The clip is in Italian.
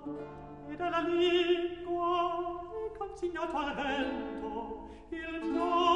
e dalla lingua è consignato al vento il nome